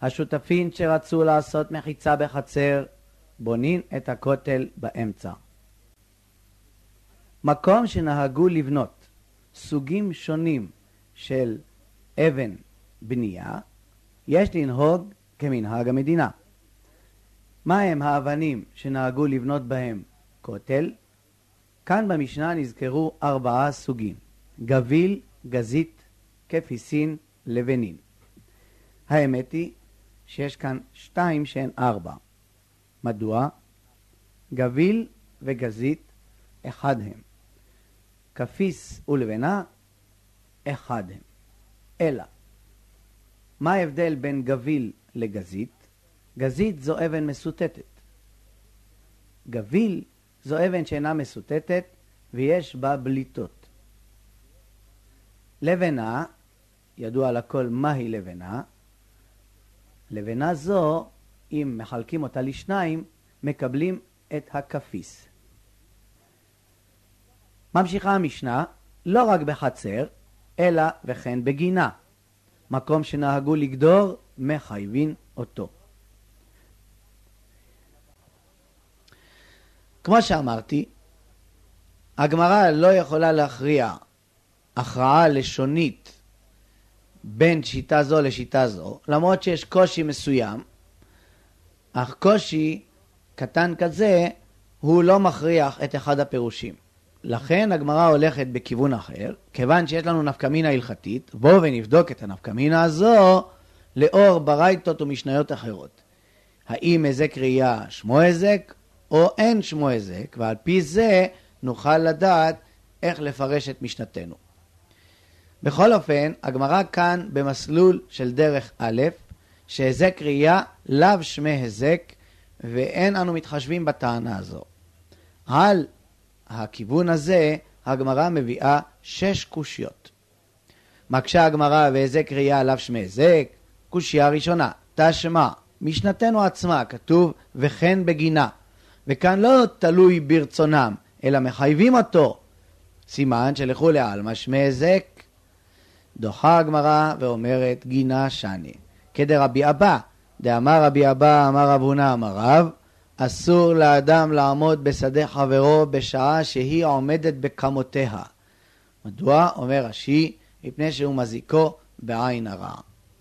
השותפים שרצו לעשות מחיצה בחצר, בונים את הכותל באמצע. מקום שנהגו לבנות סוגים שונים של אבן בנייה, יש לנהוג כמנהג המדינה. מה הם האבנים שנהגו לבנות בהם כותל? כאן במשנה נזכרו 4 סוגים: גביל, גזית, כפיסין, לבנין. האמת היא שיש כאן 2 שהן 4. מדוע? גביל וגזית אחד הם, כפיס ולבנה אחד הם. אלא, מה ההבדל בין גביל לגזית? גזית זו אבן מסוטטת. גביל זו אבן שאינה מסוטטת ויש בה בליטות. לבנה, ידוע לכל מהי לבנה. לבנה זו, אם מחלקים אותה לשניים, מקבלים את הכפיס. ממשיכה המשנה, לא רק בחצר, אלא וכן בגינה. מקום שנהגו לגדור, מחייבים אותו. כמו שאמרתי, הגמרא לא יכולה להכריע הכרעה לשונית בין שיטה זו לשיטה זו, למרות שיש קושי מסוים, אך קושי קטן כזה הוא לא מכריח את אחד הפירושים. לכן הגמרא הולכת בכיוון אחר, כיוון שיש לנו נפקמינה הלכתית, בואו ונבדוק את הנפקמינה הזו לאור ברייתות ומשניות אחרות. האם הזק ראייה שמו הזק או אין שמו הזק, ועל פי זה נוכל לדעת איך לפרש את משנתנו. בכל אופן, הגמרא כאן במסלול של דרך א', שהזק ראייה לאו שמי הזק, ואין אנו מתחשבים בטענה הזו. על הכיוון הזה הגמרא מביאה 6 קושיות. מקשה הגמרא והזק ראייה לאו שמי הזק. קושיה ראשונה, תשמע, משנתנו עצמה כתוב וכן בגינה, וכאן לא תלוי ברצונם אלא מחייבים אותו, סימן שלכו לעלמא שמי הזק. דוחה הגמרא ואומרת גינה שני, כדרבי אבא, דאמר רבי אבא אמר רב הונא אמר רב, אסור לאדם לעמוד בשדה חברו בשעה שהיא עומדת בקמותיה. מדוע? אומר רש"י, מפני שהוא מזיקו בעין הרע.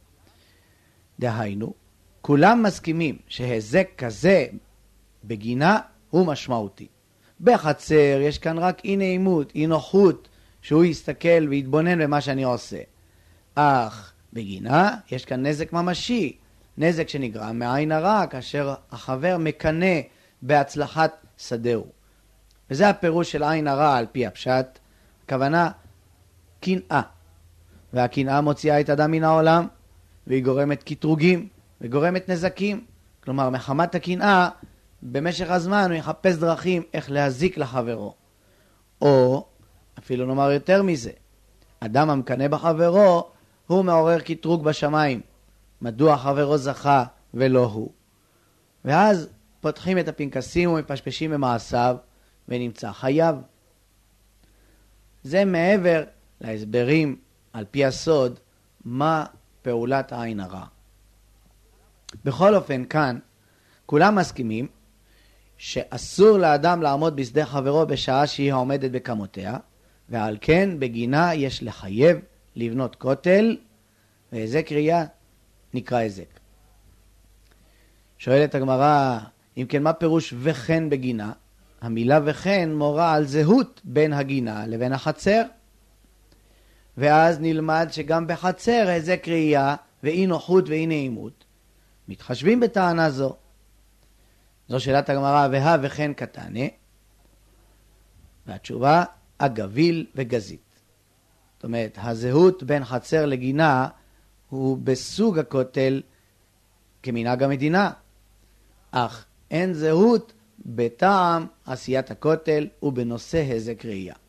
דהיינו, כולם מסכימים שהזק כזה בגינה הוא משמעותי. בחצר יש כאן רק אי נעימות, אי נוחות, שהוא יסתכל ויתבונן במה שאני עושה. אך בגינה יש כאן נזק ממשי, נזק שנגרם מעין הרע, כאשר החבר מקנה בהצלחת שדהו. וזה הפירוש של עין הרע על פי הפשט, הכוונה קנאה. והקנאה מוציאה את אדם מן העולם, והיא גורמת קטרוגים, וגורמת נזקים. כלומר, מחמת הקנאה, במשך הזמן הוא יחפש דרכים איך להזיק לחברו. או, אפילו נאמר יותר מזה, אדם המקנא בחברו, הוא מעורר קטרוג בשמיים. מדוע חברו זכה ולא הוא? ואז פותחים את הפנקסים ומפשפשים במעשיו, ונמצא חייב. זה מעבר להסברים על פי הסוד, מה פעולת העין הרע. בכל אופן כאן, כולם מסכימים שאסור לאדם לעמוד בשדה חברו בשעה שהיא עומדת בקמותיה, ועל כן בגינה יש לחייב לבנות כותל, והזק ראייה נקרא הזק. שואלת הגמרא, אם כן מה פירוש וכן בגינה? המילה וכן מורה על זהות בין הגינה לבין החצר. ואז נלמד שגם בחצר הזק ראייה ואי נוחות ואי נעימות מתחשבים בטענה זו. זו שאלת הגמרא, והא וכן קטנה, והתשובה הגביל וגזית. זאת אומרת, הזהות בין חצר לגינה הוא בסוג הכותל כמנהג המדינה, אך אין זהות בטעם עשיית הכותל ובנושא הזק ראייה.